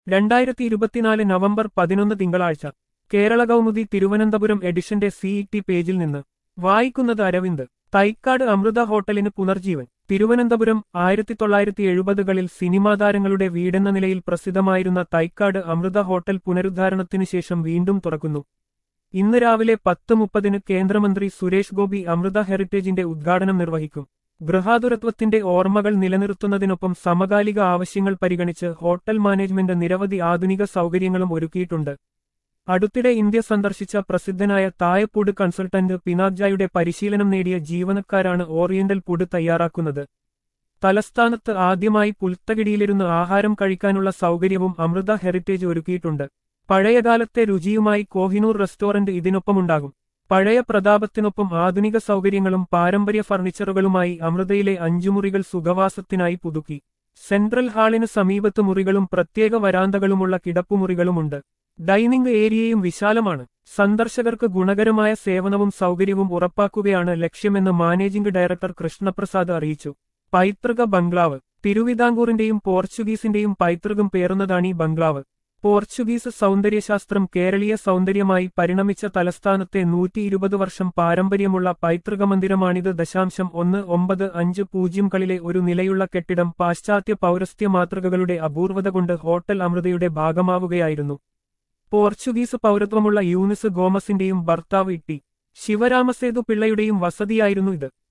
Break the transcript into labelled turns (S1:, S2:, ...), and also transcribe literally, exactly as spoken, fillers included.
S1: രണ്ടായിരത്തി ഇരുപത്തിനാല് നവംബർ പതിനൊന്ന് തിങ്കളാഴ്ച കേരള കൗമുദി തിരുവനന്തപുരം എഡിഷന്റെ സിഇടി പേജിൽ നിന്ന് വായിക്കുന്നത് അരവിന്ദ്. തൈക്കാട് അമൃത ഹോട്ടലിന് പുനർജീവൻ. തിരുവനന്തപുരം. ആയിരത്തി തൊള്ളായിരത്തി എഴുപതുകളിൽ സിനിമാ താരങ്ങളുടെ വീടെന്ന നിലയിൽ പ്രസിദ്ധമായിരുന്ന തൈക്കാട് അമൃത ഹോട്ടൽ പുനരുദ്ധാരണത്തിനു ശേഷം വീണ്ടും തുറക്കുന്നു. ഇന്ന് രാവിലെ പത്ത് മുപ്പതിന് കേന്ദ്രമന്ത്രി സുരേഷ് ഗോപി അമൃത ഹെറിറ്റേജിന്റെ ഉദ്ഘാടനം നിർവഹിക്കും. ഗൃഹാതുരത്വത്തിന്റെ ഓർമ്മകൾ നിലനിർത്തുന്നതിനൊപ്പം സമകാലിക ആവശ്യങ്ങൾ പരിഗണിച്ച് ഹോട്ടൽ മാനേജ്മെന്റ് നിരവധി ആധുനിക സൗകര്യങ്ങളും ഒരുക്കിയിട്ടുണ്ട്. അടുത്തിടെ ഇന്ത്യ സന്ദർശിച്ച പ്രസിദ്ധനായ തായപ്പൂട് കൺസൾട്ടന്റ് പിനാഗ്ജായുടെ പരിശീലനം നേടിയ ജീവനക്കാരാണ് ഓറിയന്റൽ ഫുഡ് തയ്യാറാക്കുന്നത്. തലസ്ഥാനത്ത് ആദ്യമായി പുൽത്തകിടിയിലിരുന്ന് ആഹാരം കഴിക്കാനുള്ള സൗകര്യവും അമൃത ഹെറിറ്റേജ് ഒരുക്കിയിട്ടുണ്ട്. പഴയകാലത്തെ രുചിയുമായി കോഹിനൂർ റെസ്റ്റോറന്റ് ഇതിനൊപ്പമുണ്ടാകും. പഴയ പ്രതാപത്തിനൊപ്പം ആധുനിക സൗകര്യങ്ങളും പാരമ്പര്യ ഫർണിച്ചറുകളുമായി അമൃതയിലെ അഞ്ചുമുറികൾ സുഖവാസത്തിനായി പുതുക്കി. സെൻട്രൽ ഹാളിന് സമീപത്ത് മുറികളും പ്രത്യേക വരാന്തകളുമുള്ള കിടപ്പുമുറികളുമുണ്ട്. ഡൈനിംഗ് ഏരിയയും വിശാലമാണ്. സന്ദർശകർക്ക് ഗുണകരമായ സേവനവും സൗകര്യവും ഉറപ്പാക്കുകയാണ് ലക്ഷ്യമെന്ന് മാനേജിംഗ് ഡയറക്ടർ കൃഷ്ണപ്രസാദ് അറിയിച്ചു. പൈതൃക ബംഗ്ലാവ്. തിരുവിതാംകൂറിന്റെയും പോർച്ചുഗീസിന്റെയും പൈതൃകം പേറുന്നതാണീ ബംഗ്ലാവ്. പോർച്ചുഗീസ് സൗന്ദര്യശാസ്ത്രം കേരളീയ സൗന്ദര്യമായി പരിണമിച്ച തലസ്ഥാനത്തെ നൂറ്റി ഇരുപത് വർഷം പാരമ്പര്യമുള്ള പൈതൃക മന്ദിരമാണിത്. ദശാംശം ഒന്ന് ഒമ്പത് അഞ്ച് പൂജ്യംകളിലെ ഒരു നിലയുള്ള കെട്ടിടം പാശ്ചാത്യ പൗരസ്ത്യ മാതൃകകളുടെ അപൂർവത കൊണ്ട് ഹോട്ടൽ അമൃതയുടെ ഭാഗമാവുകയായിരുന്നു. പോർച്ചുഗീസ് പൗരത്വമുള്ള യൂനിസ് ഗോമസിന്റെയും ഭർത്താവ് ഇട്ടി ശിവരാമസേതു പിള്ളയുടെയും വസതിയായിരുന്നു ഇത്.